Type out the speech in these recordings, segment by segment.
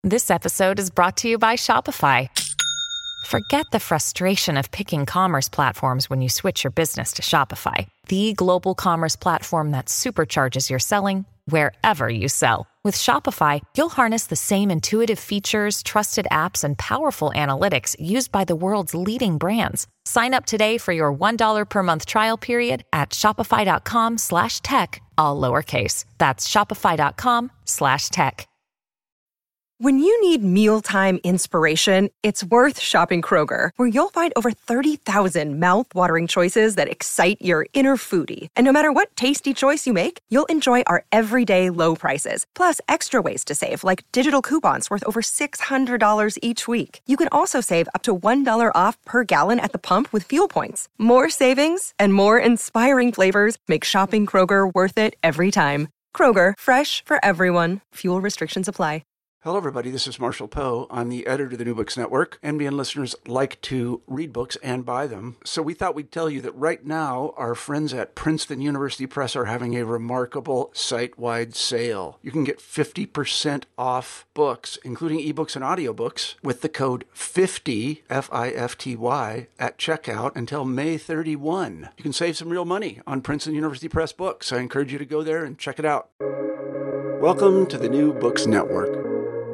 This episode is brought to you by Shopify. Forget the frustration of picking commerce platforms when you switch your business to Shopify, the global commerce platform that supercharges your selling wherever you sell. With Shopify, you'll harness the same intuitive features, trusted apps, and powerful analytics used by the world's leading brands. Sign up today for your $1 per month trial period at shopify.com/tech, all lowercase. That's shopify.com/tech. When you need mealtime inspiration, it's worth shopping Kroger, where you'll find over 30,000 mouth-watering choices that excite your inner foodie. And no matter what tasty choice you make, you'll enjoy our everyday low prices, plus extra ways to save, like digital coupons worth over $600 each week. You can also save up to $1 off per gallon at the pump with fuel points. More savings and more inspiring flavors make shopping Kroger worth it every time. Kroger, fresh for everyone. Fuel restrictions apply. Hello, everybody. This is Marshall Poe. I'm the editor of the New Books Network. NBN listeners like to read books and buy them. So we thought we'd tell you that right now, our friends at Princeton University Press are having a remarkable site-wide sale. You can get 50% off books, including ebooks and audiobooks, with the code 50, F-I-F-T-Y, at checkout until May 31. You can save some real money on Princeton University Press books. I encourage you to go there and check it out. Welcome to the New Books Network.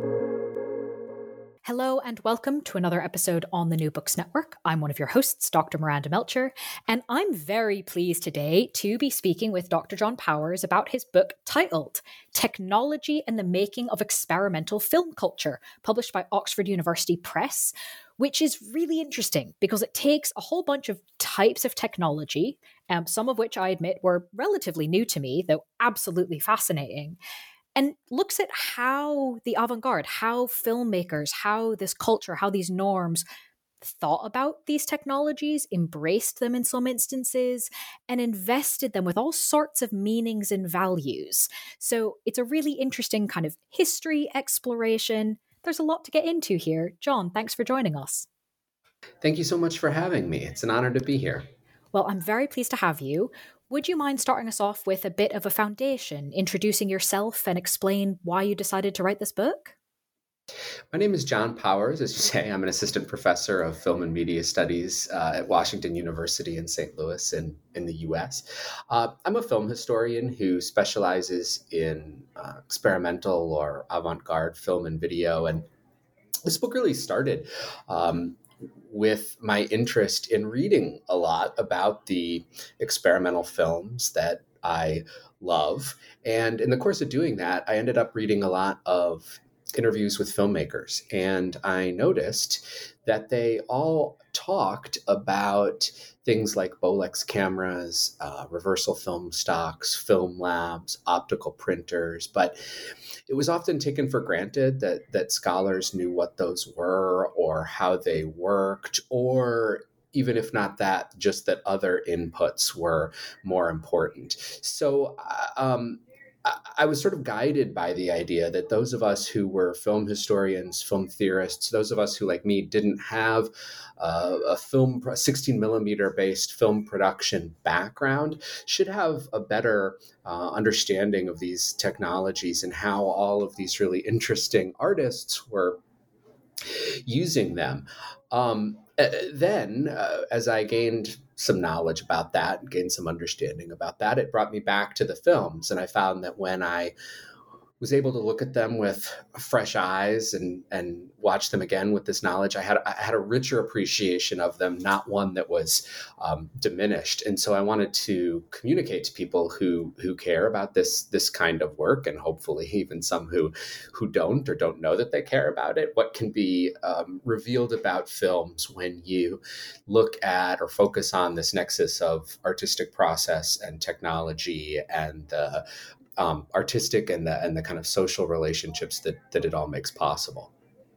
Hello and welcome to another episode on the New Books Network. I'm one of your hosts, Dr. Miranda Melcher, and I'm very pleased today to be speaking with Dr. John Powers about his book titled Technology and the Making of Experimental Film Culture, published by Oxford University Press, which is really interesting because it takes a whole bunch of types of technology, some of which I admit were relatively new to me, though absolutely fascinating, and looks at how the avant-garde, how filmmakers, how this culture, how these norms thought about these technologies, embraced them in some instances, and invested them with all sorts of meanings and values. So it's a really interesting kind of history exploration. There's a lot to get into here. John, thanks for joining us. Thank you so much for having me. It's an honor to be here. Well, I'm very pleased to have you. Would you mind starting us off with a bit of a foundation, introducing yourself and explain why you decided to write this book? My name is John Powers. As you say, I'm an assistant professor of film and media studies at Washington University in St. Louis in the U.S. I'm a film historian who specializes in experimental or avant-garde film and video. And this book really started with my interest in reading a lot about the experimental films that I love. And in the course of doing that, I ended up reading a lot of interviews with filmmakers. And I noticed that they all talked about things like Bolex cameras, reversal film stocks, film labs, optical printers, but it was often taken for granted that scholars knew what those were or how they worked, or even if not that, just that other inputs were more important. So I was sort of guided by the idea that those of us who were film historians, film theorists, those of us who, like me, didn't have a 16 millimeter based film production background should have a better understanding of these technologies and how all of these really interesting artists were using them. Then, as I gained some knowledge about that, gained some understanding about that, it brought me back to the films. And I found that when I was able to look at them with fresh eyes and watch them again with this knowledge, I had a richer appreciation of them, not one that was diminished. And so I wanted to communicate to people who care about this kind of work, and hopefully even some who don't or don't know that they care about it, what can be revealed about films when you look at or focus on this nexus of artistic process and technology and the artistic and the kind of social relationships that it all makes possible.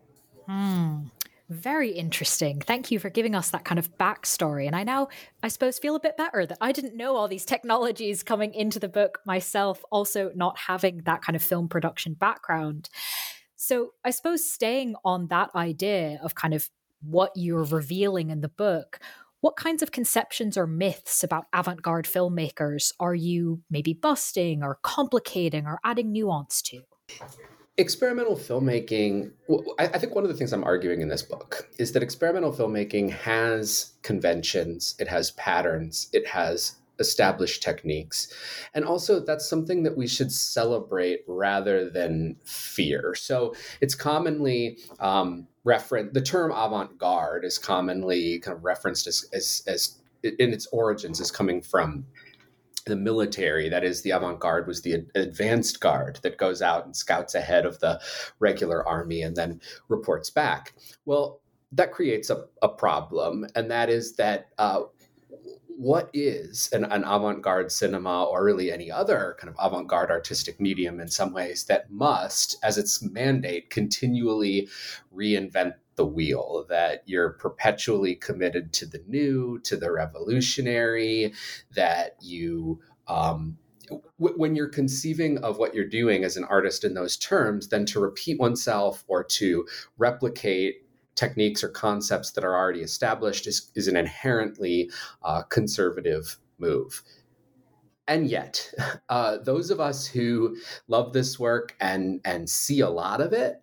Very interesting. Thank you for giving us that kind of backstory. And I now, I suppose, feel a bit better that I didn't know all these technologies coming into the book myself, also not having that kind of film production background. So I suppose staying on that idea of kind of what you're revealing in the book, what kinds of conceptions or myths about avant-garde filmmakers are you maybe busting or complicating or adding nuance to? Experimental filmmaking, I think one of the things I'm arguing in this book is that experimental filmmaking has conventions, it has patterns, it has established techniques. And also that's something that we should celebrate rather than fear. So it's commonly the term avant-garde is commonly kind of referenced as in its origins as coming from the military. That is, the avant-garde was the advanced guard that goes out and scouts ahead of the regular army and then reports back. Well, that creates a problem, and that is that what is an avant-garde cinema, or really any other kind of avant-garde artistic medium in some ways, that must, as its mandate, continually reinvent the wheel, that you're perpetually committed to the new, to the revolutionary, that you, when you're conceiving of what you're doing as an artist in those terms, then to repeat oneself or to replicate techniques or concepts that are already established is an inherently conservative move. And yet, those of us who love this work and see a lot of it,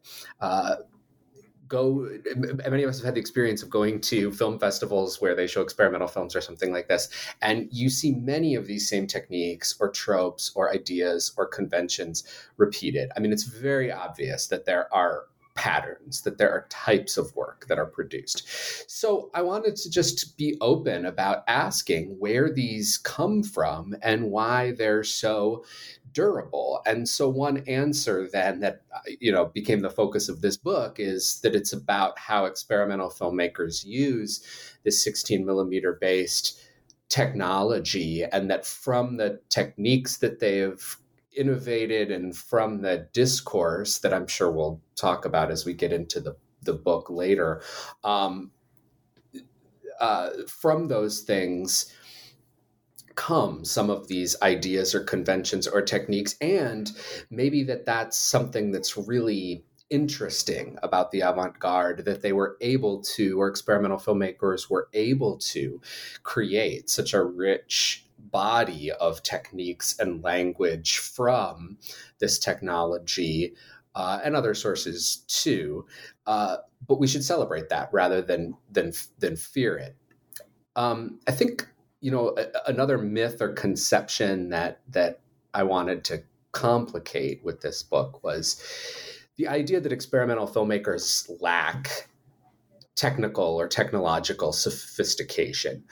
many of us have had the experience of going to film festivals where they show experimental films or something like this, and you see many of these same techniques or tropes or ideas or conventions repeated. I mean, it's very obvious that there are patterns, that there are types of work that are produced. So I wanted to just be open about asking where these come from and why they're so durable. And so one answer then that became the focus of this book is that it's about how experimental filmmakers use this 16 millimeter based technology, and that from the techniques that they have innovated and from the discourse that I'm sure we'll talk about as we get into the book later, from those things come some of these ideas or conventions or techniques, and maybe that's something that's really interesting about the avant-garde, that they were able to, or experimental filmmakers were able to create such a rich body of techniques and language from this technology and other sources too. But we should celebrate that rather than fear it. I think another myth or conception that I wanted to complicate with this book was the idea that experimental filmmakers lack technical or technological sophistication.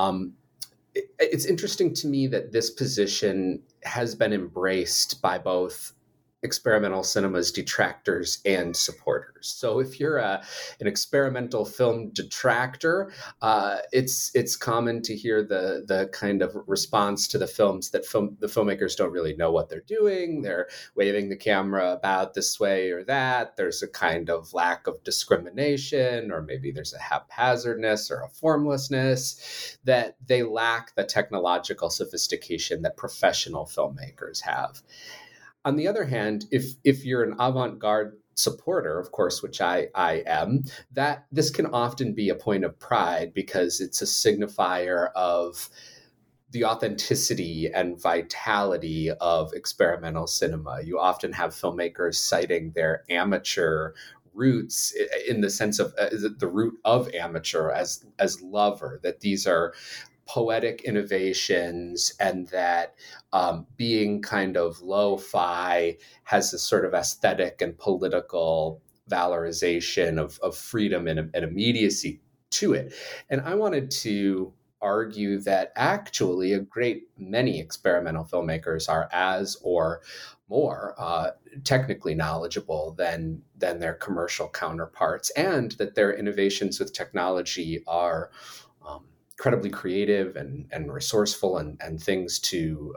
It's interesting to me that this position has been embraced by both experimental cinema's detractors and supporters. So if you're an experimental film detractor, it's common to hear the kind of response to the films that the filmmakers don't really know what they're doing. They're waving the camera about this way or that. There's a kind of lack of discrimination, or maybe there's a haphazardness or a formlessness, that they lack the technological sophistication that professional filmmakers have. On the other hand, if you're an avant-garde supporter, of course, which I am, that this can often be a point of pride because it's a signifier of the authenticity and vitality of experimental cinema. You often have filmmakers citing their amateur roots in the sense of the root of amateur as lover, that these are poetic innovations, and that being kind of lo-fi has this sort of aesthetic and political valorization of freedom and immediacy to it. And I wanted to argue that actually a great many experimental filmmakers are as or more technically knowledgeable than their commercial counterparts, and that their innovations with technology are incredibly creative and resourceful and things to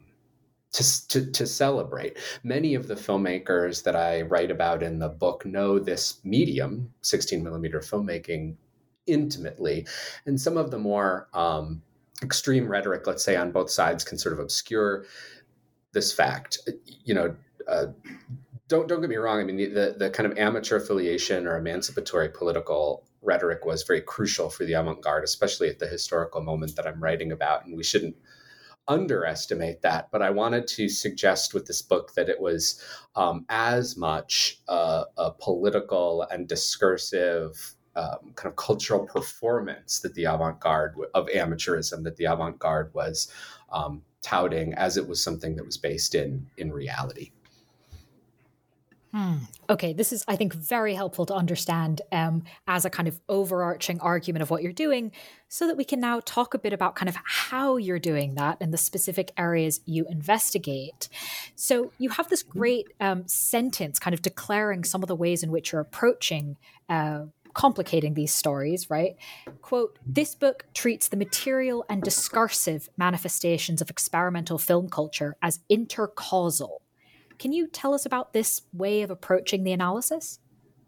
celebrate. Many of the filmmakers that I write about in the book know this medium, 16 millimeter filmmaking, intimately, and some of the more extreme rhetoric, let's say, on both sides can sort of obscure this fact. Don't get me wrong. I mean, the kind of amateur affiliation or emancipatory political rhetoric was very crucial for the avant-garde, especially at the historical moment that I'm writing about. And we shouldn't underestimate that, but I wanted to suggest with this book that it was as much a political and discursive kind of cultural performance that the avant-garde of amateurism that the avant-garde was touting as it was something that was based in reality. Okay, this is, I think, very helpful to understand as a kind of overarching argument of what you're doing, so that we can now talk a bit about kind of how you're doing that and the specific areas you investigate. So you have this great sentence kind of declaring some of the ways in which you're approaching complicating these stories, right? Quote, "This book treats the material and discursive manifestations of experimental film culture as intercausal." Can you tell us about this way of approaching the analysis?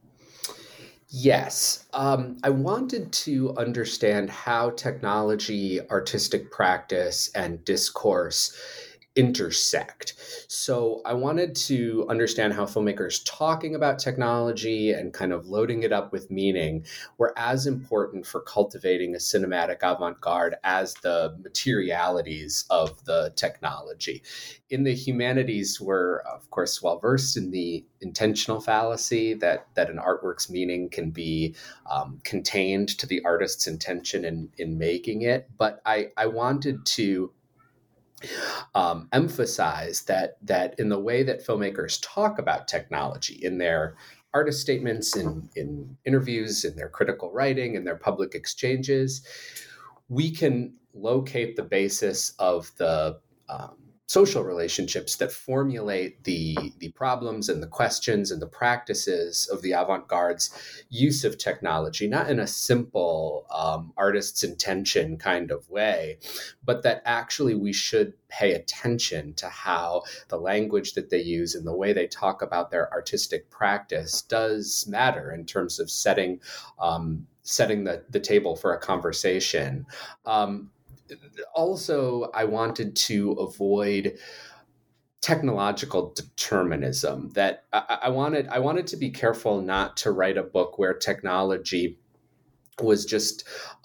Yes. I wanted to understand how technology, artistic practice, and discourse intersect. So I wanted to understand how filmmakers talking about technology and kind of loading it up with meaning were as important for cultivating a cinematic avant-garde as the materialities of the technology. In the humanities, we're, of course, well versed in the intentional fallacy that an artwork's meaning can be contained to the artist's intention in making it. But I wanted to emphasize that in the way that filmmakers talk about technology in their artist statements, in interviews, in their critical writing, in their public exchanges, we can locate the basis of the social relationships that formulate the problems and the questions and the practices of the avant-garde's use of technology, not in a simple artist's intention kind of way, but that actually we should pay attention to how the language that they use and the way they talk about their artistic practice does matter in terms of setting the table for a conversation. Also, I wanted to avoid technological determinism. That I wanted to be careful not to write a book where technology was just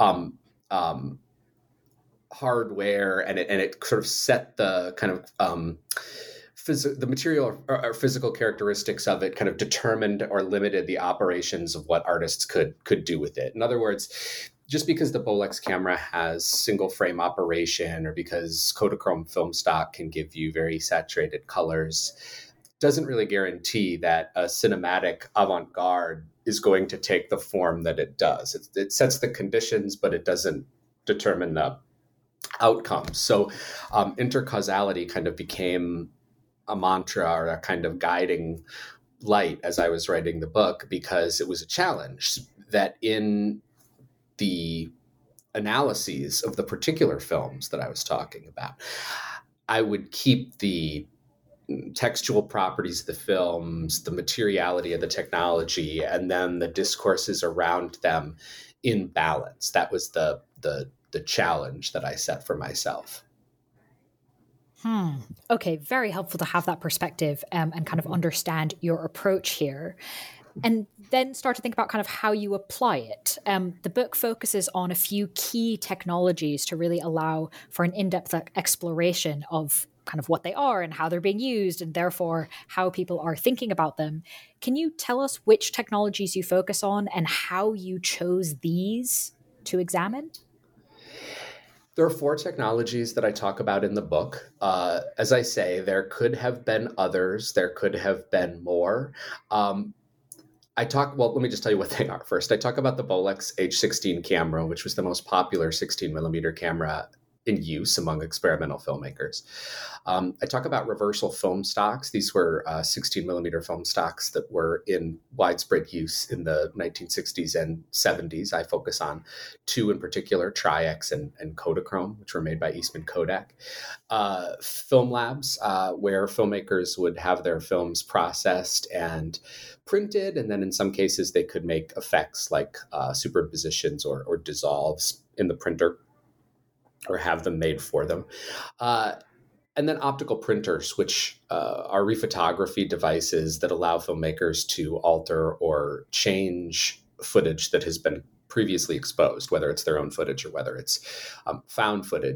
hardware, and it sort of set the kind of the material or physical characteristics of it kind of determined or limited the operations of what artists could do with it. In other words, just because the Bolex camera has single frame operation, or because Kodachrome film stock can give you very saturated colors, doesn't really guarantee that a cinematic avant-garde is going to take the form that it does. It sets the conditions, but it doesn't determine the outcomes. So intercausality kind of became a mantra or a kind of guiding light as I was writing the book, because it was a challenge that in the analyses of the particular films that I was talking about, I would keep the textual properties of the films, the materiality of the technology, and then the discourses around them in balance. That was the challenge that I set for myself. Okay, very helpful to have that perspective and kind of understand your approach here. And then start to think about kind of how you apply it. The book focuses on a few key technologies to really allow for an in-depth exploration of kind of what they are and how they're being used, and therefore how people are thinking about them. Can you tell us which technologies you focus on and how you chose these to examine? There are 4 technologies that I talk about in the book. As I say, there could have been others. There could have been more. Let me just tell you what they are first. I talk about the Bolex H16 camera, which was the most popular 16 millimeter camera in use among experimental filmmakers. I talk about reversal film stocks. These were 16 millimeter film stocks that were in widespread use in the 1960s and 70s. I focus on 2 in particular, Tri-X and Kodachrome, which were made by Eastman Kodak. Film labs, where filmmakers would have their films processed and printed, and then in some cases they could make effects like superpositions or dissolves in the printer, or have them made for them. And then optical printers, which are rephotography devices that allow filmmakers to alter or change footage that has been previously exposed, whether it's their own footage or whether it's found footage.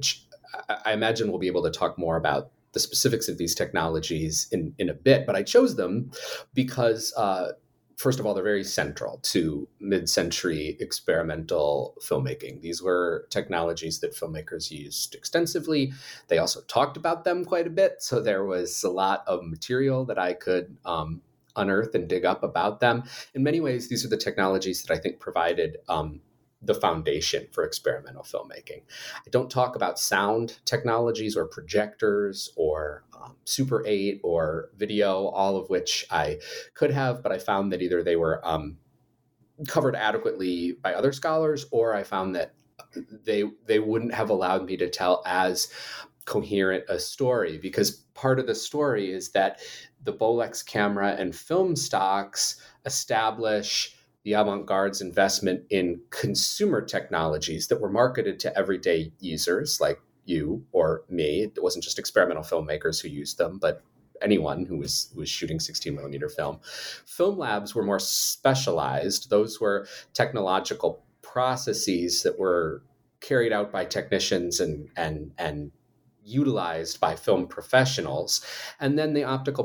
I imagine we'll be able to talk more about the specifics of these technologies in a bit, but I chose them because first of all, they're very central to mid-century experimental filmmaking. These were technologies that filmmakers used extensively. They also talked about them quite a bit, so there was a lot of material that I could unearth and dig up about them. In many ways, these are the technologies that I think provided the foundation for experimental filmmaking. I don't talk about sound technologies or projectors or Super 8 or video, all of which I could have, but I found that either they were covered adequately by other scholars, or I found that they wouldn't have allowed me to tell as coherent a story, because part of the story is that the Bolex camera and film stocks establish the avant-garde's investment in consumer technologies that were marketed to everyday users like you or me. It wasn't just experimental filmmakers who used them, but anyone who was shooting 16 millimeter film. Film labs were more specialized. Those were technological processes that were carried out by technicians and utilized by film professionals. And then the optical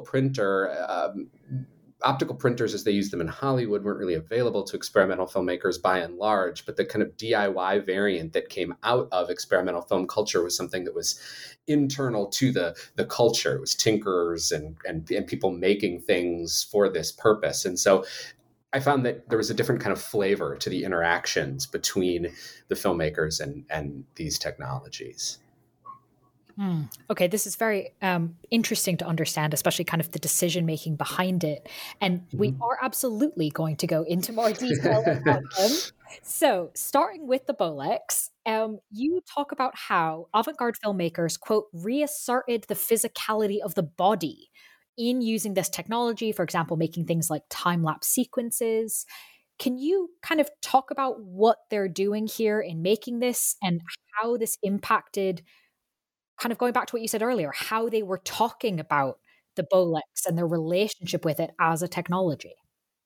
printers, as they used them in Hollywood, weren't really available to experimental filmmakers by and large, but the kind of DIY variant that came out of experimental film culture was something that was internal to the culture. It was tinkerers and people making things for this purpose. And so I found that there was a different kind of flavor to the interactions between the filmmakers and these technologies. Okay, this is very interesting to understand, especially kind of the decision-making behind it. And we are absolutely going to go into more detail about them. So starting with the Bolex, you talk about how avant-garde filmmakers, quote, reasserted the physicality of the body in using this technology, for example, making things like time-lapse sequences. Can you kind of talk about what they're doing here in making this and how this impacted, kind of going back to what you said earlier, how they were talking about the Bolex and their relationship with it as a technology?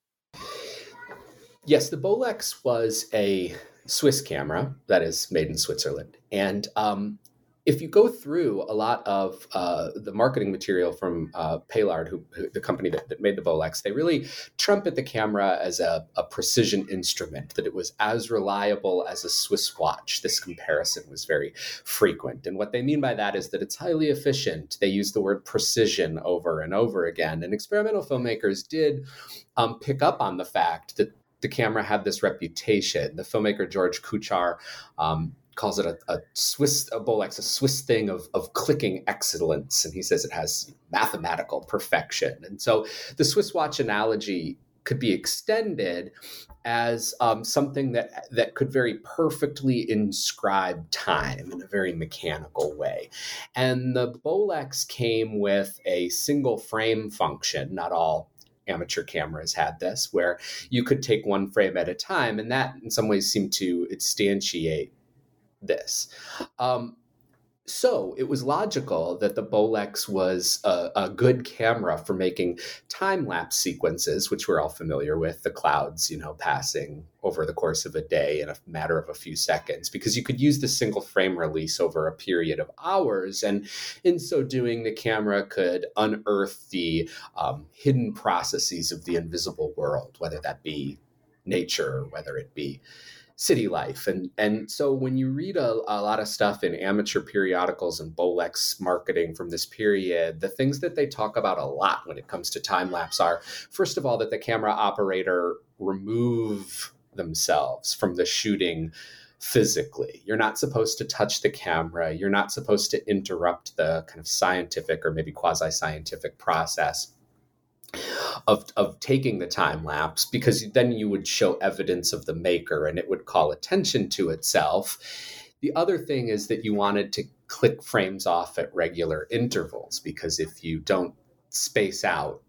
Yes, the Bolex was a Swiss camera that is made in Switzerland. And if you go through a lot of the marketing material from Paillard, who the company that made the Bolex, they really trumpet the camera as a precision instrument, that it was as reliable as a Swiss watch. This comparison was very frequent. And what they mean by that is that it's highly efficient. They use the word precision over and over again. And experimental filmmakers did pick up on the fact that the camera had this reputation. The filmmaker George Kuchar calls it a Bolex, a Swiss thing of clicking excellence. And he says it has mathematical perfection. And so the Swiss watch analogy could be extended as something that could very perfectly inscribe time in a very mechanical way. And the Bolex came with a single frame function. Not all amateur cameras had this, where you could take one frame at a time. And that in some ways seemed to instantiate this. So it was logical that the Bolex was a good camera for making time-lapse sequences, which we're all familiar with, the clouds, passing over the course of a day in a matter of a few seconds, because you could use the single frame release over a period of hours. And in so doing, the camera could unearth the hidden processes of the invisible world, whether that be nature, whether it be city life. And so when you read a lot of stuff in amateur periodicals and Bolex marketing from this period, the things that they talk about a lot when it comes to time-lapse are, first of all, that the camera operator remove themselves from the shooting physically. You're not supposed to touch the camera. You're not supposed to interrupt the kind of scientific or maybe quasi-scientific process of taking the time lapse, because then you would show evidence of the maker and it would call attention to itself. The other thing is that you wanted to click frames off at regular intervals, because if you don't space out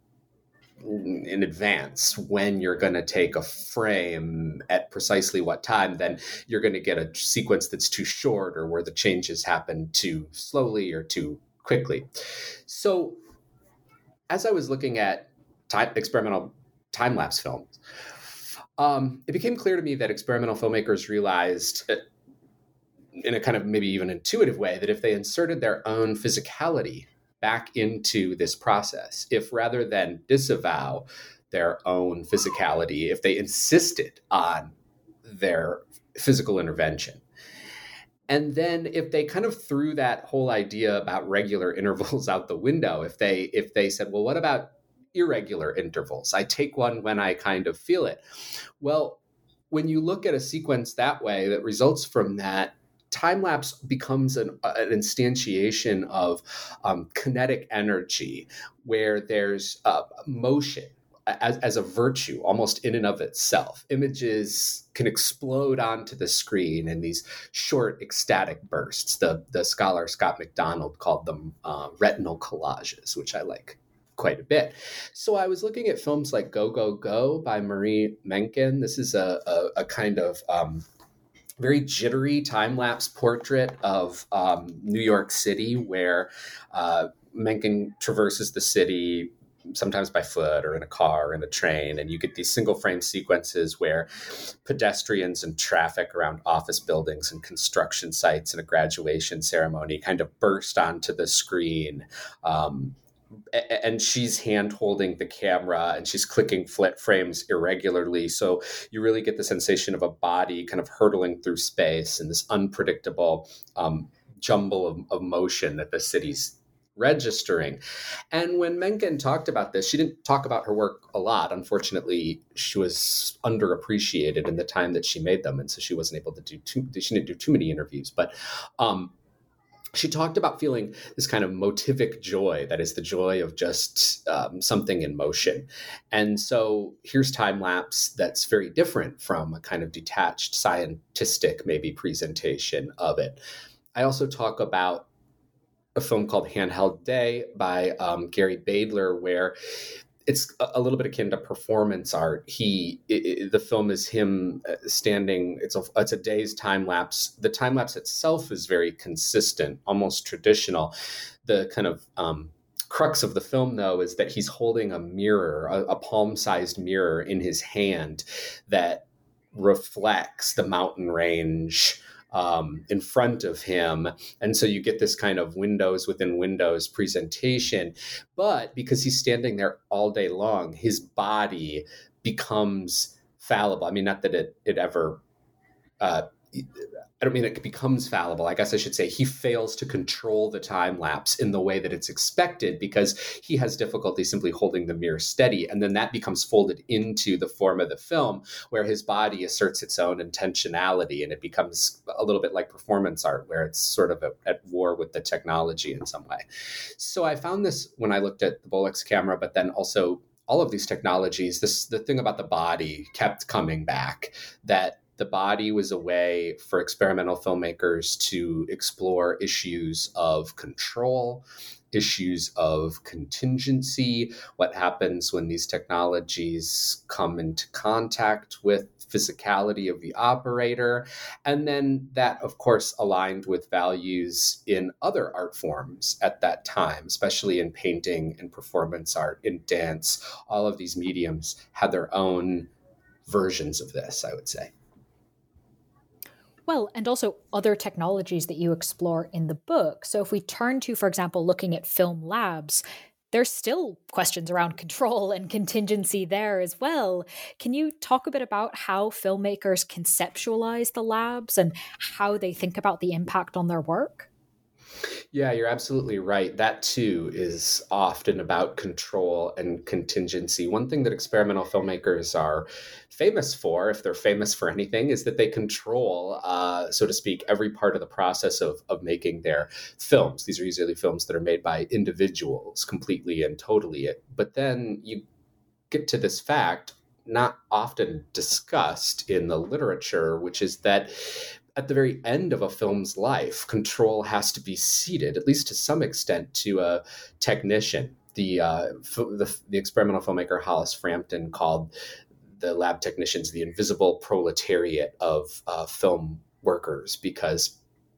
in advance when you're going to take a frame at precisely what time, then you're going to get a sequence that's too short, or where the changes happen too slowly or too quickly. So as I was looking at experimental time-lapse films, it became clear to me that experimental filmmakers realized in a kind of maybe even intuitive way, that if they inserted their own physicality back into this process, if rather than disavow their own physicality, if they insisted on their physical intervention, and then if they kind of threw that whole idea about regular intervals out the window, if they said, well, what about irregular intervals? I take one when I kind of feel it. Well, when you look at a sequence that way, that results from that, time lapse becomes an instantiation of kinetic energy, where there's motion as a virtue, almost in and of itself. Images can explode onto the screen in these short ecstatic bursts. The scholar Scott McDonald called them retinal collages, which I like quite a bit. So I was looking at films like Go, Go, Go by Marie Menken. This is a kind of very jittery time-lapse portrait of New York City, where Menken traverses the city sometimes by foot or in a car or in a train, and you get these single frame sequences where pedestrians and traffic around office buildings and construction sites and a graduation ceremony kind of burst onto the screen. And she's hand holding the camera and she's clicking frames irregularly. So you really get the sensation of a body kind of hurtling through space and this unpredictable jumble of motion that the city's registering. And when Menken talked about this, she didn't talk about her work a lot. Unfortunately, she was underappreciated in the time that she made them. And so she wasn't able to she didn't do too many interviews. But she talked about feeling this kind of motivic joy, that is the joy of just something in motion. And so here's time lapse that's very different from a kind of detached scientistic maybe presentation of it. I also talk about a film called Handheld Day by Gary Badler, where it's a little bit akin to performance art. The film is him standing. It's a day's time lapse. The time lapse itself is very consistent, almost traditional. The kind of crux of the film, though, is that he's holding a mirror, a palm-sized mirror in his hand that reflects the mountain range in front of him. And so you get this kind of windows within windows presentation. But because he's standing there all day long, his body becomes fallible. I mean, not that it ever, I don't mean it becomes fallible. I guess I should say he fails to control the time lapse in the way that it's expected, because he has difficulty simply holding the mirror steady. And then that becomes folded into the form of the film, where his body asserts its own intentionality, and it becomes a little bit like performance art, where it's sort of at war with the technology in some way. So I found this when I looked at the Bolex camera, but then also all of these technologies, the thing about the body kept coming back, that the body was a way for experimental filmmakers to explore issues of control, issues of contingency, what happens when these technologies come into contact with physicality of the operator. And then that, of course, aligned with values in other art forms at that time, especially in painting and performance art, in dance. All of these mediums had their own versions of this, I would say. Well, and also other technologies that you explore in the book. So if we turn to, for example, looking at film labs, there's still questions around control and contingency there as well. Can you talk a bit about how filmmakers conceptualize the labs and how they think about the impact on their work? Yeah, you're absolutely right. That too is often about control and contingency. One thing that experimental filmmakers are famous for, if they're famous for anything, is that they control, so to speak, every part of the process of making their films. These are usually films that are made by individuals completely and totally. But then you get to this fact, not often discussed in the literature, which is that at the very end of a film's life, control has to be ceded, at least to some extent, to a technician. The experimental filmmaker Hollis Frampton called the lab technicians the invisible proletariat of film workers, because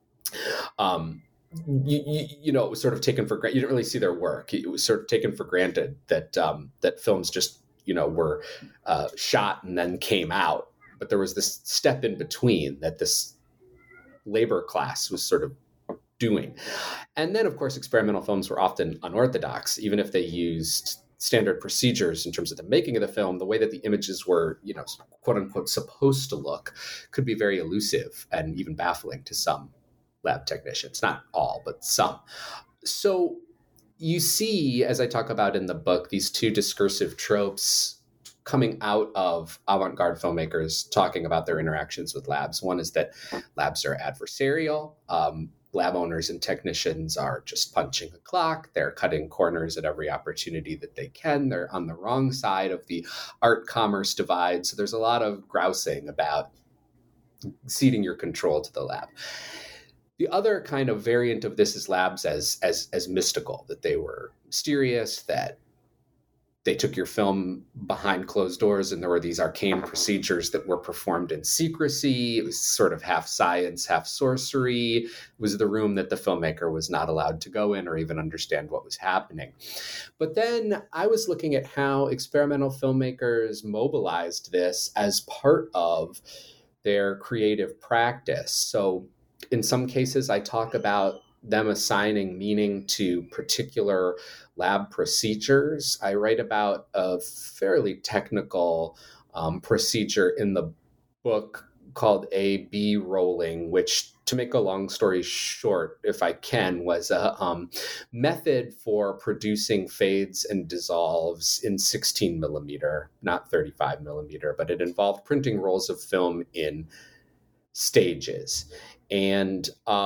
you know, it was sort of taken for granted. You didn't really see their work. It was sort of taken for granted that that films just, you know, were shot and then came out. But there was this step in between, that this labor class was sort of doing. And then, of course, experimental films were often unorthodox, even if they used standard procedures in terms of the making of the film. The way that the images were, quote unquote, supposed to look could be very elusive and even baffling to some lab technicians. Not all, but some. So you see, as I talk about in the book, these two discursive tropes coming out of avant-garde filmmakers talking about their interactions with labs. One is that labs are adversarial. Lab owners and technicians are just punching a clock. They're cutting corners at every opportunity that they can. They're on the wrong side of the art-commerce divide. So there's a lot of grousing about ceding your control to the lab. The other kind of variant of this is labs as mystical, that they were mysterious, that they took your film behind closed doors and there were these arcane procedures that were performed in secrecy. It was sort of half science, half sorcery. It was the room that the filmmaker was not allowed to go in or even understand what was happening. But then I was looking at how experimental filmmakers mobilized this as part of their creative practice. So in some cases, I talk about them assigning meaning to particular lab procedures. I write about a fairly technical procedure in the book called A-B rolling, which, to make a long story short, if I can, was a method for producing fades and dissolves in 16 millimeter, not 35 millimeter, but it involved printing rolls of film in stages. And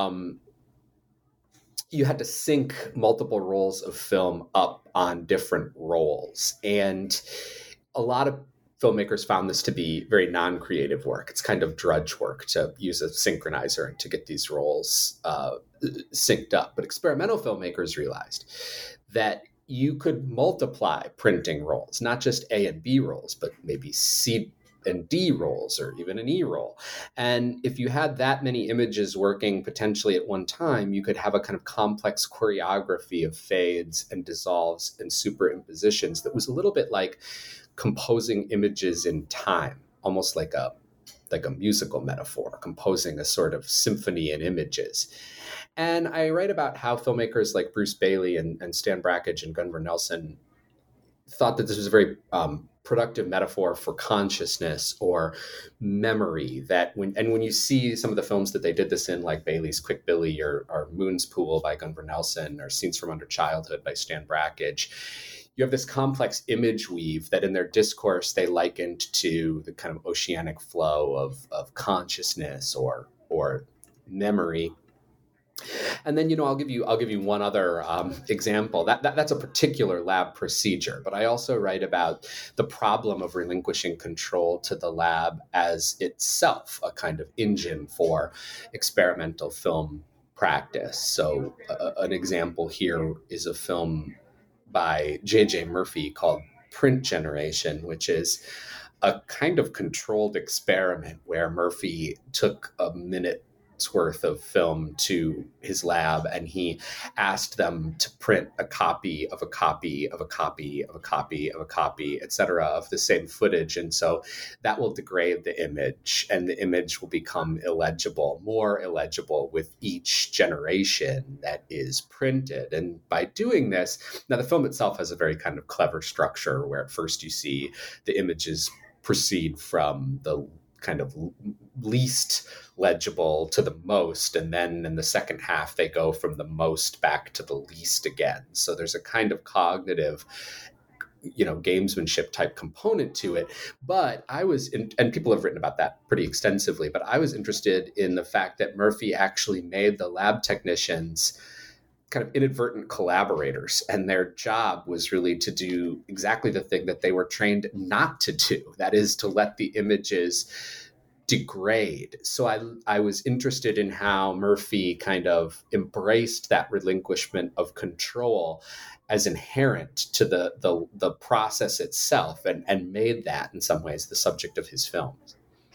you had to sync multiple rolls of film up on different rolls. And a lot of filmmakers found this to be very non-creative work. It's kind of drudge work to use a synchronizer and to get these rolls synced up. But experimental filmmakers realized that you could multiply printing rolls, not just A and B rolls, but maybe C and D rolls or even an E roll. And if you had that many images working potentially at one time, you could have a kind of complex choreography of fades and dissolves and superimpositions that was a little bit like composing images in time, almost like a musical metaphor, composing a sort of symphony in images. And I write about how filmmakers like Bruce Bailey and Stan Brakhage and Gunvor Nelson thought that this was a very productive metaphor for consciousness or memory. That when you see some of the films that they did this in, like Bailey's Quick Billy or Moon's Pool by Gunvor Nelson or Scenes from Under Childhood by Stan Brakhage, you have this complex image weave that in their discourse they likened to the kind of oceanic flow of consciousness or memory. And then, I'll give you one other example. That's a particular lab procedure, but I also write about the problem of relinquishing control to the lab as itself a kind of engine for experimental film practice. So an example here is a film by J.J. Murphy called Print Generation, which is a kind of controlled experiment where Murphy took a minute's worth of film to his lab and he asked them to print a copy of a copy of a copy of a copy of a copy, etc., of the same footage. And so that will degrade the image and the image will become more illegible with each generation that is printed. And by doing this, now the film itself has a very kind of clever structure where at first you see the images proceed from the kind of least legible to the most, and then in the second half they go from the most back to the least again. So there's a kind of cognitive, gamesmanship type component to it. But and people have written about that pretty extensively, but I was interested in the fact that Murphy actually made the lab technicians kind of inadvertent collaborators, and their job was really to do exactly the thing that they were trained not to do, that is to let the images degrade. So I was interested in how Murphy kind of embraced that relinquishment of control as inherent to the process itself and made that in some ways the subject of his films.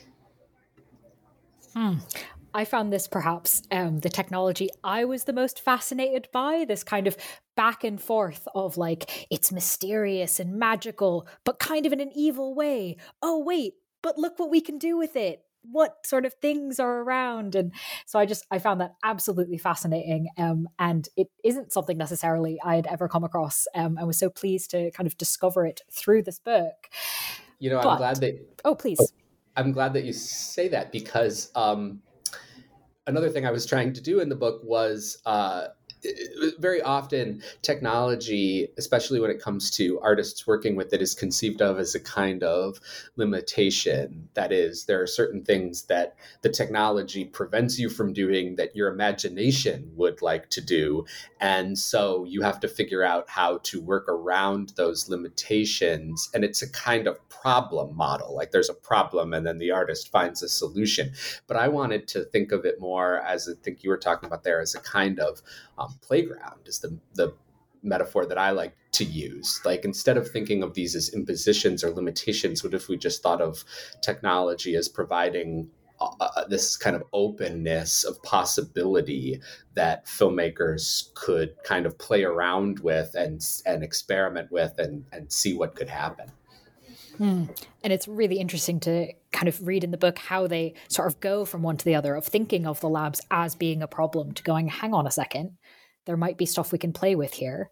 I found this perhaps the technology I was the most fascinated by, this kind of back and forth of like, it's mysterious and magical, but kind of in an evil way. Oh, wait, but look what we can do with it. what sort of things are around. And so I found that absolutely fascinating. And it isn't something necessarily I had ever come across. I was so pleased to kind of discover it through this book. I'm glad that... Oh, please. I'm glad that you say that, because another thing I was trying to do in the book was very often technology, especially when it comes to artists working with it, is conceived of as a kind of limitation. That is, there are certain things that the technology prevents you from doing that your imagination would like to do. And so you have to figure out how to work around those limitations. And it's a kind of problem model. Like there's a problem and then the artist finds a solution. But I wanted to think of it more as, I think you were talking about there, as a kind of playground, is the metaphor that I like to use. Like, instead of thinking of these as impositions or limitations, what if we just thought of technology as providing this kind of openness of possibility that filmmakers could kind of play around with and experiment with and see what could happen. And it's really interesting to kind of read in the book how they sort of go from one to the other, of thinking of the labs as being a problem to going, hang on a second, there might be stuff we can play with here.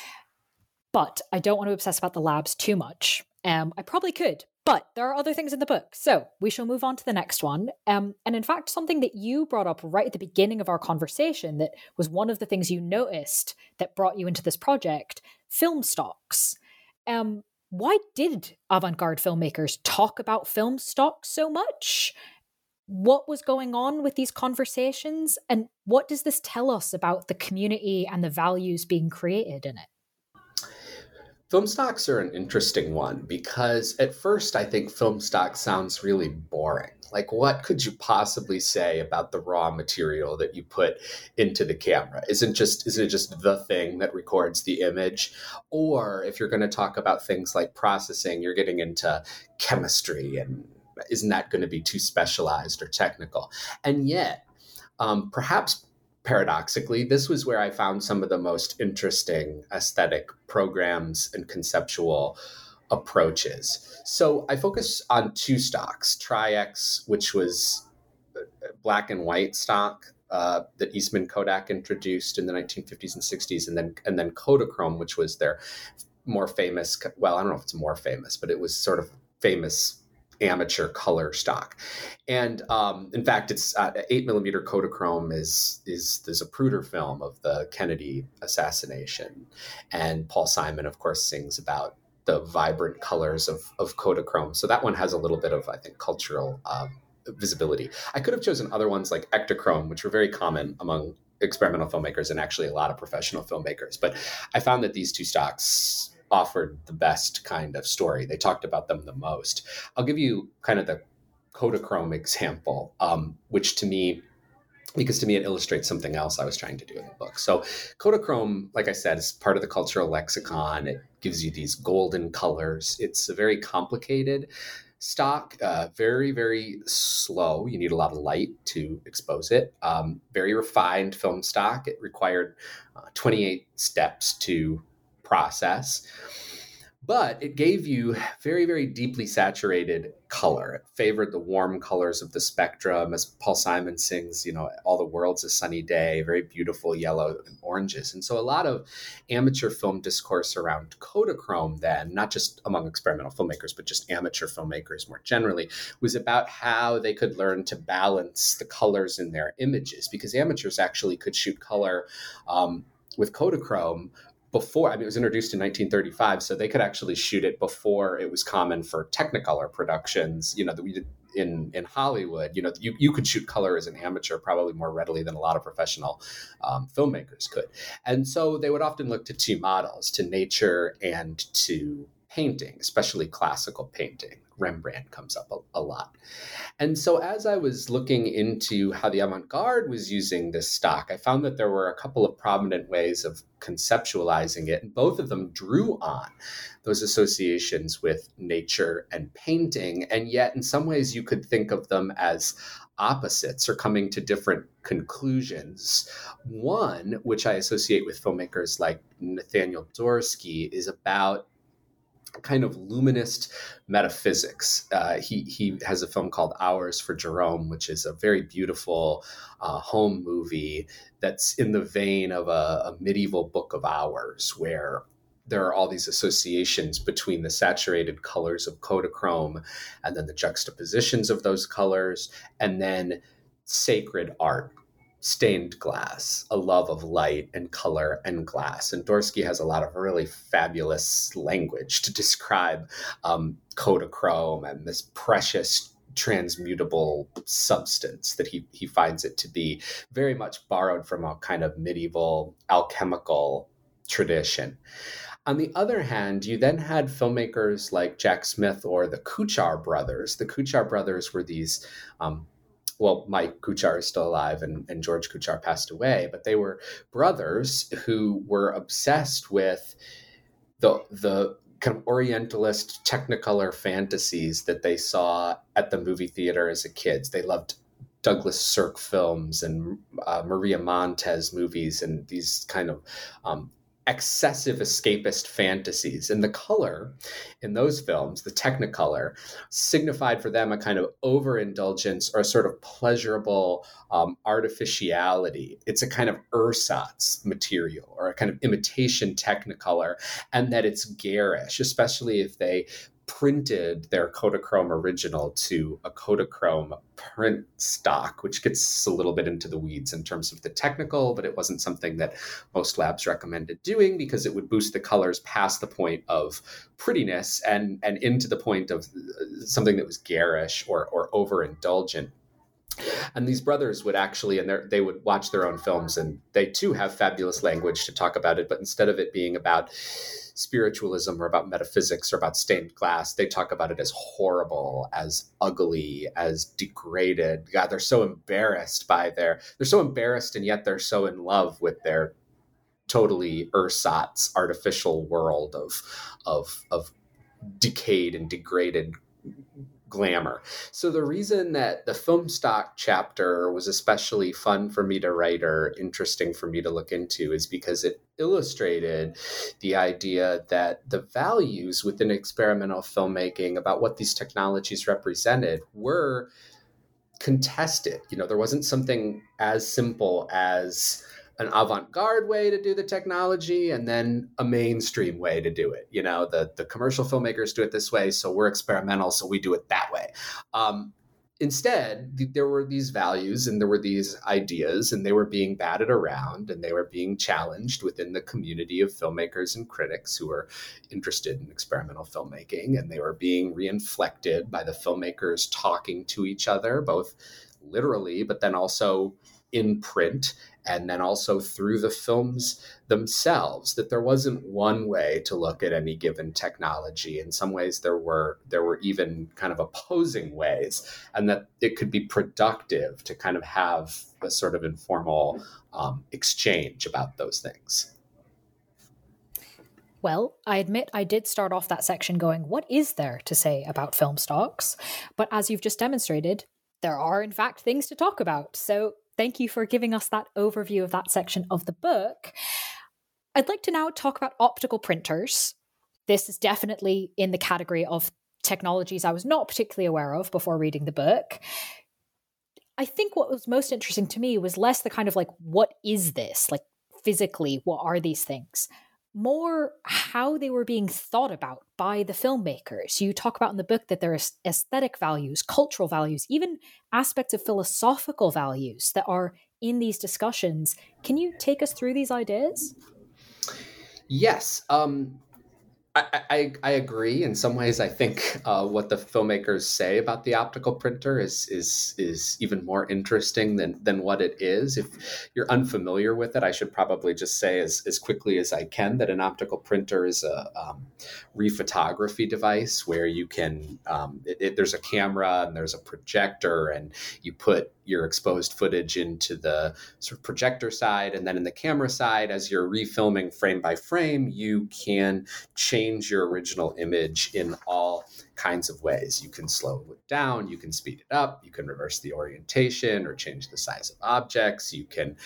But I don't want to obsess about the labs too much. I probably could, but there are other things in the book. So we shall move on to the next one. And in fact, something that you brought up right at the beginning of our conversation that was one of the things you noticed that brought you into this project, film stocks. Why did avant-garde filmmakers talk about film stock so much? What was going on with these conversations? And what does this tell us about the community and the values being created in it? Film stocks are an interesting one, because at first I think film stock sounds really boring. Like, what could you possibly say about the raw material that you put into the camera? Isn't it just the thing that records the image? Or if you're going to talk about things like processing, you're getting into chemistry, and isn't that going to be too specialized or technical? And yet, perhaps paradoxically, this was where I found some of the most interesting aesthetic programs and conceptual approaches. So I focus on two stocks: Tri-X, which was black and white stock that Eastman Kodak introduced in the 1950s and 60s, and then Kodachrome, which was their more famous, well, I don't know if it's more famous, but it was sort of famous amateur color stock. And in fact, it's 8mm Kodachrome is the Zapruder film of the Kennedy assassination. And Paul Simon, of course, sings about the vibrant colors of Kodachrome. So that one has a little bit of, I think, cultural visibility. I could have chosen other ones like Ektachrome, which were very common among experimental filmmakers and actually a lot of professional filmmakers. But I found that these two stocks offered the best kind of story. They talked about them the most. I'll give you kind of the Kodachrome example, which to me it illustrates something else I was trying to do in the book. So Kodachrome, like I said, is part of the cultural lexicon. It gives you these golden colors. It's a very complicated stock, very, very slow. You need a lot of light to expose it. Very refined film stock. It required 28 steps to process, but it gave you very, very deeply saturated color. It favored the warm colors of the spectrum, as Paul Simon sings, all the world's a sunny day, very beautiful yellow and oranges. And so a lot of amateur film discourse around Kodachrome then, not just among experimental filmmakers, but just amateur filmmakers more generally, was about how they could learn to balance the colors in their images, because amateurs actually could shoot color with Kodachrome before. It was introduced in 1935, so they could actually shoot it before it was common for Technicolor productions, that we did in Hollywood. You could shoot color as an amateur probably more readily than a lot of professional filmmakers could. And so they would often look to two models, to nature and to painting, especially classical painting. Rembrandt comes up a lot. And so as I was looking into how the avant-garde was using this stock, I found that there were a couple of prominent ways of conceptualizing it, and both of them drew on those associations with nature and painting. And yet in some ways you could think of them as opposites or coming to different conclusions. One, which I associate with filmmakers like Nathaniel Dworsky, is about kind of luminist metaphysics. He has a film called Hours for Jerome, which is a very beautiful home movie that's in the vein of a medieval book of hours, where there are all these associations between the saturated colors of Kodachrome and then the juxtapositions of those colors, and then sacred art, stained glass, a love of light and color and glass. And Dvorsky has a lot of really fabulous language to describe Kodachrome and this precious transmutable substance that he finds it to be, very much borrowed from a kind of medieval alchemical tradition. On the other hand, you then had filmmakers like Jack Smith or the Kuchar brothers. The Kuchar brothers were these, Mike Kuchar is still alive and George Kuchar passed away, but they were brothers who were obsessed with the kind of Orientalist Technicolor fantasies that they saw at the movie theater as a kids. They loved Douglas Sirk films and Maria Montez movies and these kind of excessive escapist fantasies. And the color in those films, the Technicolor, signified for them a kind of overindulgence or a sort of pleasurable artificiality. It's a kind of ersatz material or a kind of imitation Technicolor, and that it's garish, especially if they printed their Kodachrome original to a Kodachrome print stock, which gets a little bit into the weeds in terms of the technical, but it wasn't something that most labs recommended doing because it would boost the colors past the point of prettiness and into the point of something that was garish or overindulgent. And these brothers would actually, and they would watch their own films, and they too have fabulous language to talk about it, but instead of it being about spiritualism or about metaphysics or about stained glass, they talk about it as horrible, as ugly, as degraded. God, they're so embarrassed they're so embarrassed, and yet they're so in love with their totally ersatz artificial world of decayed and degraded glamour. So the reason that the film stock chapter was especially fun for me to write or interesting for me to look into is because it illustrated the idea that the values within experimental filmmaking about what these technologies represented were contested. There wasn't something as simple as an avant-garde way to do the technology and then a mainstream way to do it. The commercial filmmakers do it this way, so we're experimental, so we do it that way. Instead, there were these values and there were these ideas, and they were being batted around and they were being challenged within the community of filmmakers and critics who were interested in experimental filmmaking, and they were being reinflected by the filmmakers talking to each other, both literally, but then also in print, and then also through the films themselves, that there wasn't one way to look at any given technology. In some ways, there were even kind of opposing ways, and that it could be productive to kind of have a sort of informal exchange about those things. Well, I admit I did start off that section going, what is there to say about film stocks? But as you've just demonstrated, there are in fact things to talk about. So thank you for giving us that overview of that section of the book. I'd like to now talk about optical printers. This is definitely in the category of technologies I was not particularly aware of before reading the book. I think what was most interesting to me was less the kind of what is this? Physically, what are these things? More how they were being thought about by the filmmakers. You talk about in the book that there are aesthetic values, cultural values, even aspects of philosophical values that are in these discussions. Can you take us through these ideas? Yes. I agree. In some ways, I think what the filmmakers say about the optical printer is even more interesting than what it is. If you're unfamiliar with it, I should probably just say as quickly as I can that an optical printer is a rephotography device where you can, there's a camera and there's a projector, and you put your exposed footage into the sort of projector side, and then in the camera side, as you're refilming frame by frame, you can change your original image in all kinds of ways. You can slow it down, you can speed it up, you can reverse the orientation or change the size of objects, you can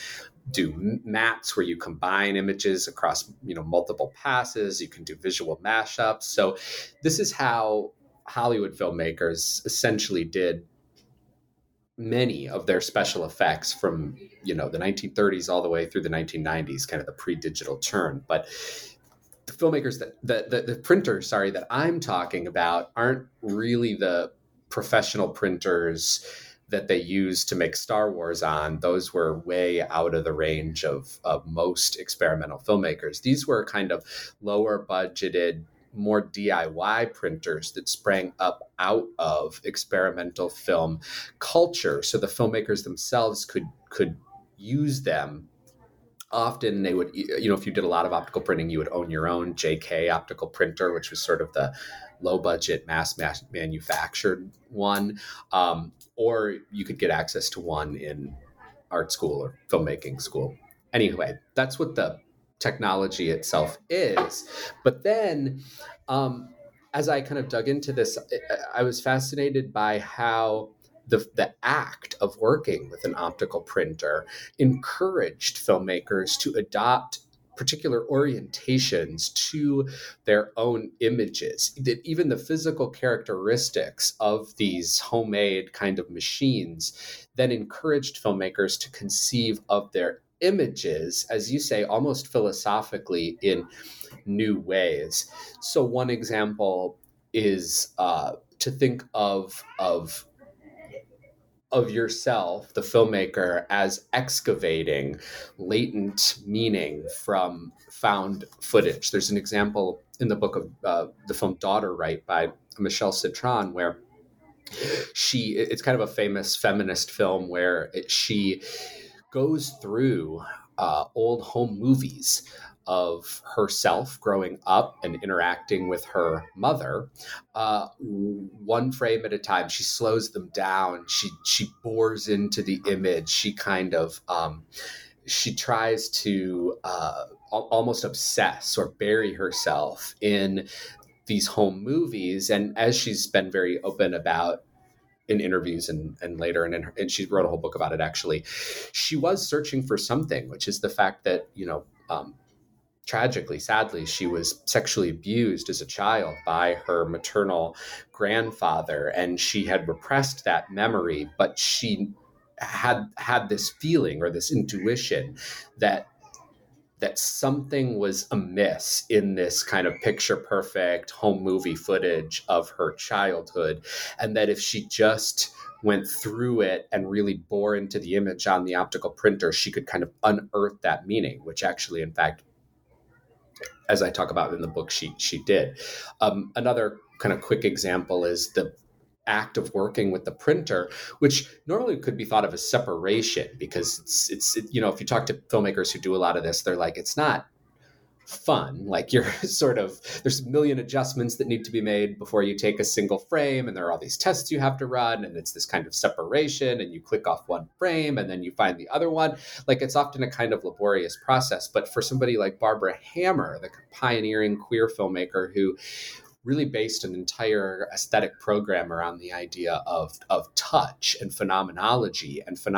do mattes where you combine images across, multiple passes. You can do visual mashups. So this is how Hollywood filmmakers essentially did many of their special effects from, the 1930s all the way through the 1990s, kind of the pre-digital turn. But the filmmakers the printers, that I'm talking about aren't really the professional printers that they used to make Star Wars on. Those were way out of the range of most experimental filmmakers. These were kind of lower budgeted, more DIY printers that sprang up out of experimental film culture. So the filmmakers themselves could use them. Often they would, if you did a lot of optical printing, you would own your own JK optical printer, which was sort of the low budget mass manufactured one. Or you could get access to one in art school or filmmaking school. Anyway, that's what the technology itself is. But then as I kind of dug into this, I was fascinated by how the act of working with an optical printer encouraged filmmakers to adopt particular orientations to their own images. That even the physical characteristics of these homemade kind of machines then encouraged filmmakers to conceive of their images, as you say, almost philosophically in new ways. So one example is to think of yourself, the filmmaker, as excavating latent meaning from found footage. There's an example in the book of the film Daughter Right by Michelle Citron, where it's kind of a famous feminist film where she goes through old home movies of herself growing up and interacting with her mother, one frame at a time. She slows them down. She bores into the image. She kind of she tries to almost obsess or bury herself in these home movies. And as she's been very open about in interviews and later, and she wrote a whole book about it, actually, she was searching for something, which is the fact that, tragically, sadly, she was sexually abused as a child by her maternal grandfather, and she had repressed that memory, but she had this feeling or this intuition that something was amiss in this kind of picture perfect home movie footage of her childhood, and that if she just went through it and really bore into the image on the optical printer, she could kind of unearth that meaning, which actually, in fact, as I talk about in the book, she did. Another kind of quick example is the act of working with the printer, which normally could be thought of as separation, because it's if you talk to filmmakers who do a lot of this, they're like, it's not fun. Like, you're sort of, there's a million adjustments that need to be made before you take a single frame, and there are all these tests you have to run, and it's this kind of separation, and you click off one frame and then you find the other one. Like, it's often a kind of laborious process. But for somebody like Barbara Hammer, the pioneering queer filmmaker who really based an entire aesthetic program around the idea of touch and phenomenology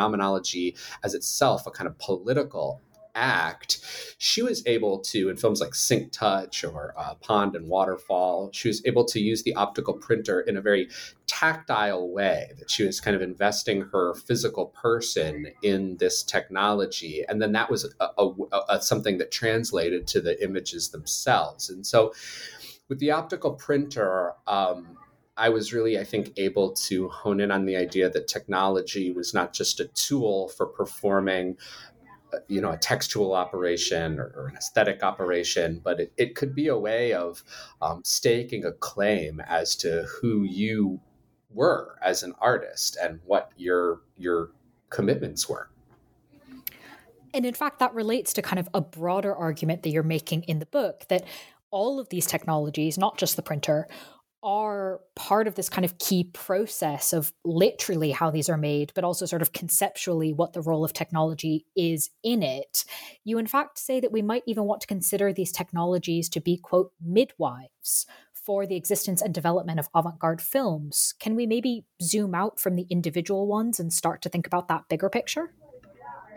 as itself a kind of political act, she was able to, in films like Sync Touch or Pond and Waterfall, she was able to use the optical printer in a very tactile way, that she was kind of investing her physical person in this technology. And then that was something that translated to the images themselves. And so with the optical printer, I was really, I think, able to hone in on the idea that technology was not just a tool for performing a textual operation or an aesthetic operation, but it could be a way of staking a claim as to who you were as an artist and what your commitments were. And in fact, that relates to kind of a broader argument that you're making in the book, that all of these technologies, not just the printer, are part of this kind of key process of literally how these are made, but also sort of conceptually what the role of technology is in it. You, in fact, say that we might even want to consider these technologies to be, quote, midwives for the existence and development of avant-garde films. Can we maybe zoom out from the individual ones and start to think about that bigger picture?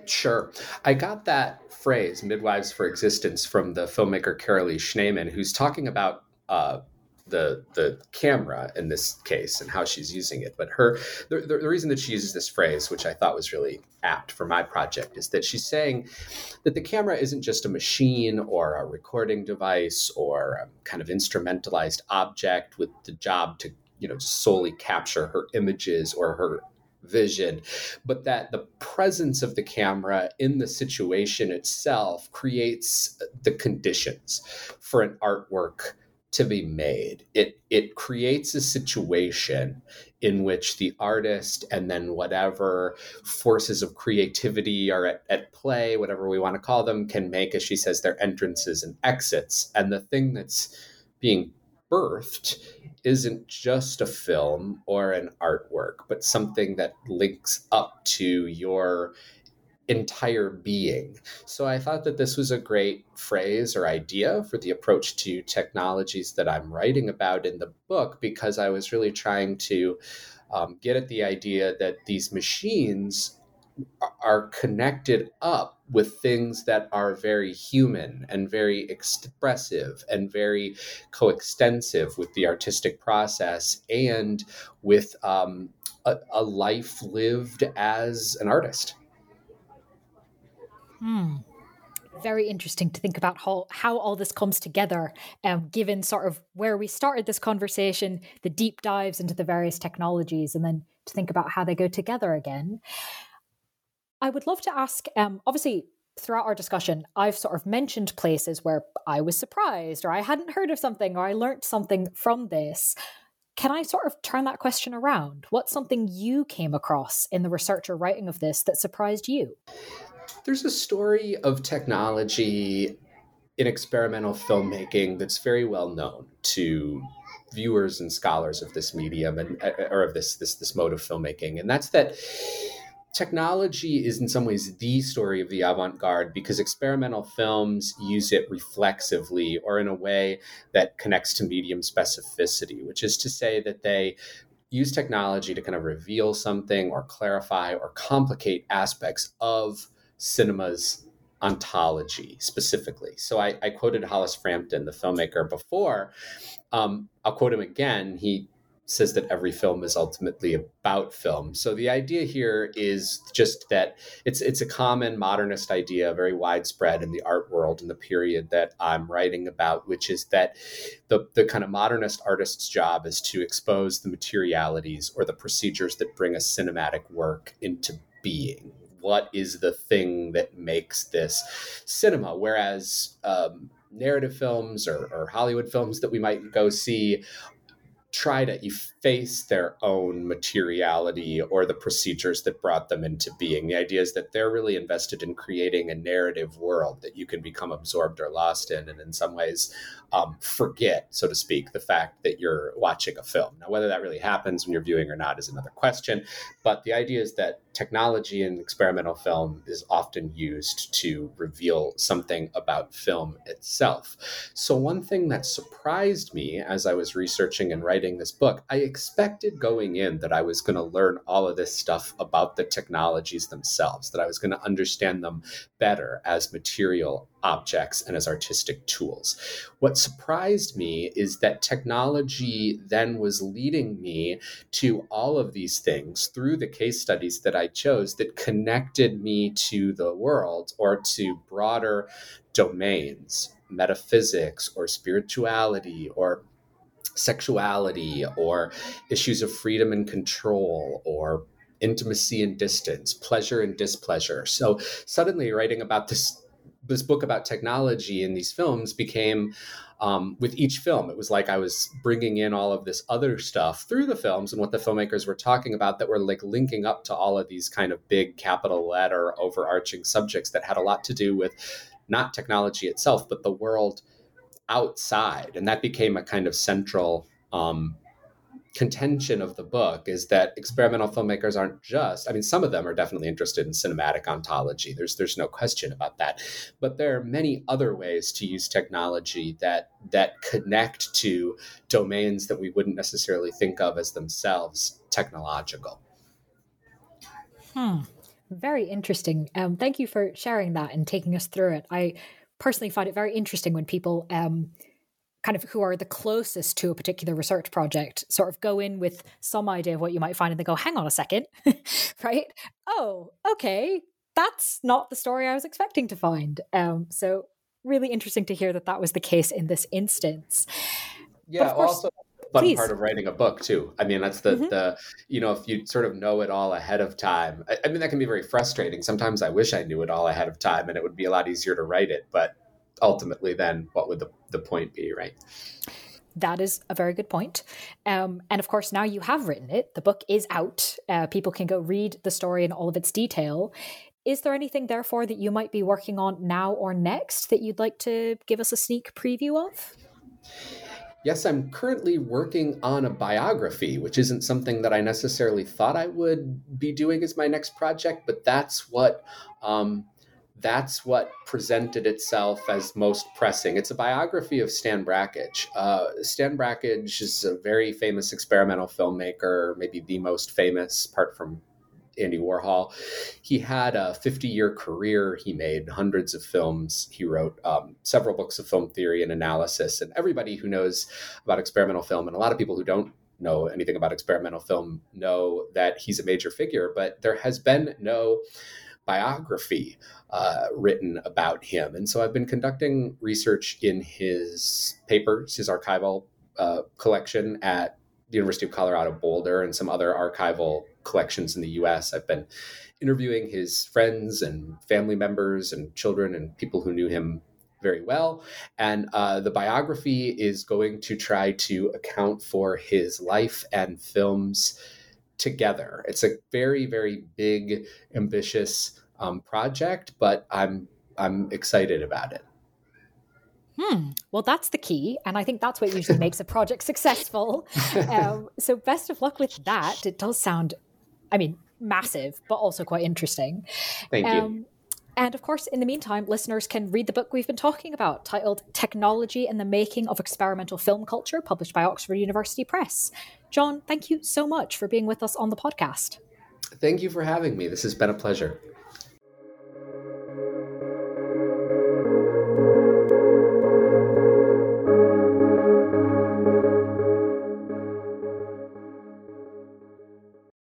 Sure. I got that phrase, midwives for existence, from the filmmaker Carolee Schneemann, who's talking about the camera in this case and how she's using it. But the reason that she uses this phrase, which I thought was really apt for my project, is that she's saying that the camera isn't just a machine or a recording device or a kind of instrumentalized object with the job to, just solely capture her images or her vision, but that the presence of the camera in the situation itself creates the conditions for an artwork to be made. It creates a situation in which the artist and then whatever forces of creativity are at play, whatever we want to call them, can make, as she says, their entrances and exits. And the thing that's being birthed isn't just a film or an artwork, but something that links up to your entire being. So I thought that this was a great phrase or idea for the approach to technologies that I'm writing about in the book, because I was really trying to get at the idea that these machines are connected up with things that are very human and very expressive and very coextensive with the artistic process and with a life lived as an artist. Very interesting to think about how all this comes together, given sort of where we started this conversation, the deep dives into the various technologies, and then to think about how they go together again. I would love to ask, obviously, throughout our discussion, I've sort of mentioned places where I was surprised or I hadn't heard of something or I learned something from this. Can I sort of turn that question around? What's something you came across in the research or writing of this that surprised you? There's a story of technology in experimental filmmaking that's very well known to viewers and scholars of this medium or of this mode of filmmaking. And that's that technology is in some ways the story of the avant-garde, because experimental films use it reflexively or in a way that connects to medium specificity, which is to say that they use technology to kind of reveal something or clarify or complicate aspects of cinema's ontology specifically. So I quoted Hollis Frampton, the filmmaker, before. I'll quote him again. He says that every film is ultimately about film. So the idea here is just that it's a common modernist idea, very widespread in the art world in the period that I'm writing about, which is that the kind of modernist artist's job is to expose the materialities or the procedures that bring a cinematic work into being. What is the thing that makes this cinema? Whereas narrative films or Hollywood films that we might go see try to efface their own materiality or the procedures that brought them into being. The idea is that they're really invested in creating a narrative world that you can become absorbed or lost in, and in some ways forget, so to speak, the fact that you're watching a film. Now, whether that really happens when you're viewing or not is another question, but the idea is that technology in experimental film is often used to reveal something about film itself. So one thing that surprised me as I was researching and writing this book, I expected going in that I was going to learn all of this stuff about the technologies themselves, that I was going to understand them better as material objects and as artistic tools. What surprised me is that technology then was leading me to all of these things through the case studies that I chose that connected me to the world or to broader domains, metaphysics or spirituality or sexuality or issues of freedom and control or intimacy and distance, pleasure and displeasure. So suddenly writing about this book about technology in these films became, with each film, it was like I was bringing in all of this other stuff through the films and what the filmmakers were talking about that were like linking up to all of these kind of big capital letter overarching subjects that had a lot to do with not technology itself, but the world outside. And that became a kind of central contention of the book, is that experimental filmmakers aren't just, I mean, some of them are definitely interested in cinematic ontology. There's no question about that. But there are many other ways to use technology that connect to domains that we wouldn't necessarily think of as themselves technological. Very interesting. Thank you for sharing that and taking us through it. I personally find it very interesting when people kind of who are the closest to a particular research project sort of go in with some idea of what you might find and they go, hang on a second, right? Oh, okay. That's not the story I was expecting to find. So really interesting to hear that that was the case in this instance. Yeah, also fun part of writing a book too. I mean, that's the if you sort of know it all ahead of time, I mean, that can be very frustrating. Sometimes I wish I knew it all ahead of time and it would be a lot easier to write it. But ultimately, then what would the point be, right? That is a very good point. And of course, now you have written it. The book is out. People can go read the story in all of its detail. Is there anything, therefore, that you might be working on now or next that you'd like to give us a sneak preview of? Yes, I'm currently working on a biography, which isn't something that I necessarily thought I would be doing as my next project, but that's what presented itself as most pressing. It's a biography of Stan Brakhage. Stan Brakhage is a very famous experimental filmmaker, maybe the most famous, apart from Andy Warhol. He had a 50-year career. He made hundreds of films. He wrote several books of film theory and analysis. And everybody who knows about experimental film, and a lot of people who don't know anything about experimental film, know that he's a major figure. But there has been no biography written about him. And so I've been conducting research in his papers, his archival collection at the University of Colorado Boulder and some other archival collections in the US. I've been interviewing his friends and family members and children and people who knew him very well. And the biography is going to try to account for his life and films together. It's a very, very big, ambitious project, but I'm excited about it. Well, that's the key. And I think that's what usually makes a project successful. So best of luck with that. It does sound, massive, but also quite interesting. Thank you. And of course, in the meantime, listeners can read the book we've been talking about, titled Technology and the Making of Experimental Film Culture, published by Oxford University Press. John, thank you so much for being with us on the podcast. Thank you for having me. This has been a pleasure.